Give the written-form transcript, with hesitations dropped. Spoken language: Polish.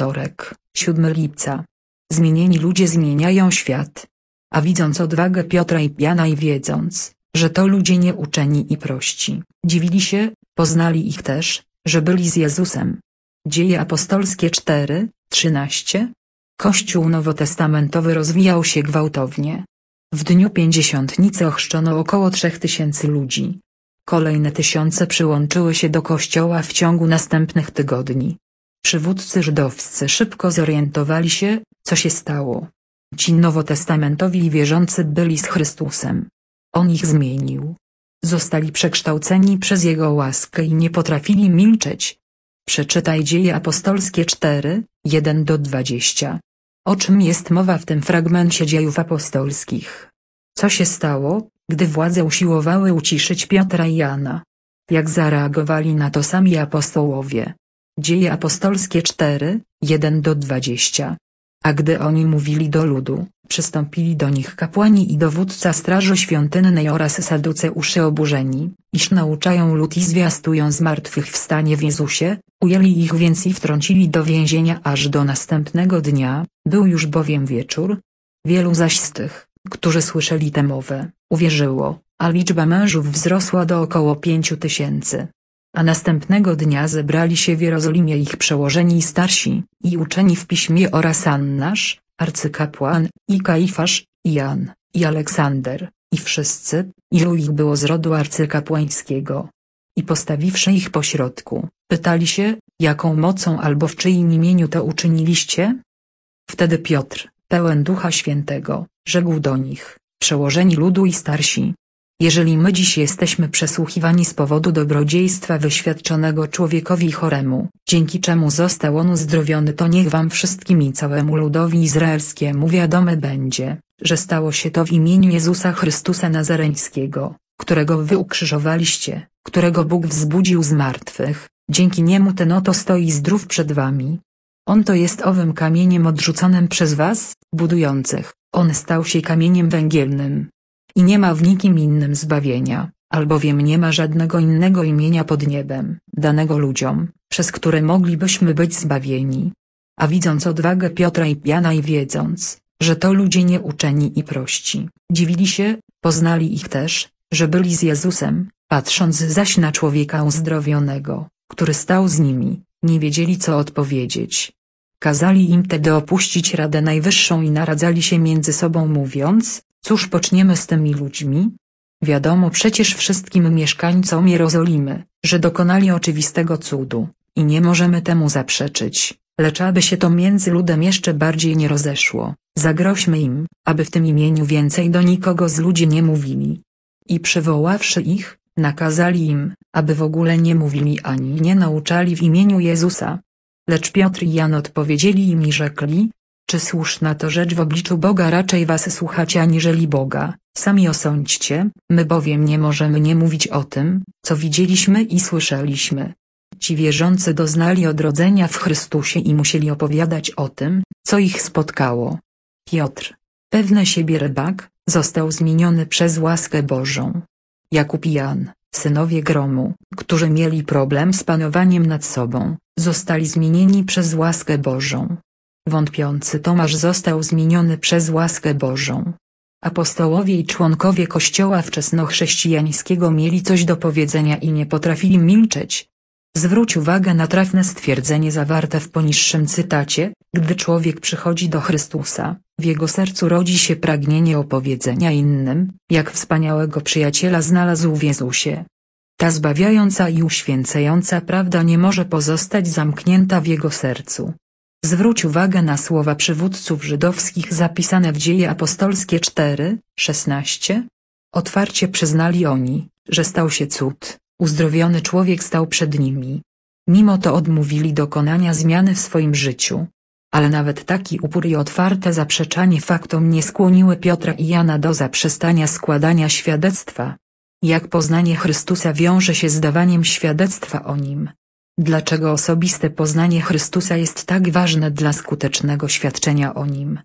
Wtorek, 7 lipca. Zmienieni ludzie zmieniają świat. A widząc odwagę Piotra i Jana i wiedząc, że to ludzie nieuczeni i prości, dziwili się, poznali ich też, że byli z Jezusem. Dzieje apostolskie 4:13. Kościół nowotestamentowy rozwijał się gwałtownie. W dniu Pięćdziesiątnicy ochrzczono około 3000 ludzi. Kolejne tysiące przyłączyły się do kościoła w ciągu następnych tygodni. Przywódcy żydowscy szybko zorientowali się, co się stało. Ci nowotestamentowi wierzący byli z Chrystusem. On ich zmienił. Zostali przekształceni przez Jego łaskę i nie potrafili milczeć. Przeczytaj Dzieje apostolskie 4:1-20. O czym jest mowa w tym fragmencie Dziejów apostolskich? Co się stało, gdy władze usiłowały uciszyć Piotra i Jana? Jak zareagowali na to sami apostołowie? Dzieje apostolskie 4:1-20. A gdy oni mówili do ludu, przystąpili do nich kapłani i dowódca straży świątynnej oraz saduceusze oburzeni, iż nauczają lud i zwiastują zmartwychwstanie w Jezusie, ujęli ich więc i wtrącili do więzienia aż do następnego dnia, był już bowiem wieczór. Wielu zaś z tych, którzy słyszeli tę mowę, uwierzyło, a liczba mężów wzrosła do około 5000. A następnego dnia zebrali się w Jerozolimie ich przełożeni i starsi, i uczeni w piśmie oraz Annasz, arcykapłan, i Kaifasz, i Jan, i Aleksander, i wszyscy, ilu ich było z rodu arcykapłańskiego. I postawiwszy ich pośrodku, pytali się, jaką mocą albo w czyim imieniu to uczyniliście? Wtedy Piotr, pełen Ducha Świętego, rzekł do nich, przełożeni ludu i starsi: jeżeli my dziś jesteśmy przesłuchiwani z powodu dobrodziejstwa wyświadczonego człowiekowi choremu, dzięki czemu został on uzdrowiony, to niech wam wszystkim i całemu ludowi izraelskiemu wiadome będzie, że stało się to w imieniu Jezusa Chrystusa Nazareńskiego, którego wy ukrzyżowaliście, którego Bóg wzbudził z martwych, dzięki niemu ten oto stoi zdrów przed wami. On to jest owym kamieniem odrzuconym przez was, budujących, on stał się kamieniem węgielnym. I nie ma w nikim innym zbawienia, albowiem nie ma żadnego innego imienia pod niebem, danego ludziom, przez które moglibyśmy być zbawieni. A widząc odwagę Piotra i Jana i wiedząc, że to ludzie nieuczeni i prości, dziwili się, poznali ich też, że byli z Jezusem, patrząc zaś na człowieka uzdrowionego, który stał z nimi, nie wiedzieli co odpowiedzieć. Kazali im tedy opuścić Radę Najwyższą i naradzali się między sobą mówiąc: cóż poczniemy z tymi ludźmi? Wiadomo przecież wszystkim mieszkańcom Jerozolimy, że dokonali oczywistego cudu, i nie możemy temu zaprzeczyć, lecz aby się to między ludem jeszcze bardziej nie rozeszło, zagroźmy im, aby w tym imieniu więcej do nikogo z ludzi nie mówili. I przywoławszy ich, nakazali im, aby w ogóle nie mówili ani nie nauczali w imieniu Jezusa. Lecz Piotr i Jan odpowiedzieli im i rzekli: czy słuszna to rzecz w obliczu Boga raczej was słuchać aniżeli Boga, sami osądźcie, my bowiem nie możemy nie mówić o tym, co widzieliśmy i słyszeliśmy. Ci wierzący doznali odrodzenia w Chrystusie i musieli opowiadać o tym, co ich spotkało. Piotr, pewny siebie rybak, został zmieniony przez łaskę Bożą. Jakub i Jan, synowie gromu, którzy mieli problem z panowaniem nad sobą, zostali zmienieni przez łaskę Bożą. Wątpiący Tomasz został zmieniony przez łaskę Bożą. Apostołowie i członkowie Kościoła wczesnochrześcijańskiego mieli coś do powiedzenia i nie potrafili milczeć. Zwróć uwagę na trafne stwierdzenie zawarte w poniższym cytacie: gdy człowiek przychodzi do Chrystusa, w jego sercu rodzi się pragnienie opowiedzenia innym, jak wspaniałego przyjaciela znalazł w Jezusie. Ta zbawiająca i uświęcająca prawda nie może pozostać zamknięta w jego sercu. Zwróć uwagę na słowa przywódców żydowskich zapisane w Dzieje apostolskie 4:16. Otwarcie przyznali oni, że stał się cud, uzdrowiony człowiek stał przed nimi. Mimo to odmówili dokonania zmiany w swoim życiu. Ale nawet taki upór i otwarte zaprzeczanie faktom nie skłoniły Piotra i Jana do zaprzestania składania świadectwa. Jak poznanie Chrystusa wiąże się z dawaniem świadectwa o Nim? Dlaczego osobiste poznanie Chrystusa jest tak ważne dla skutecznego świadczenia o Nim?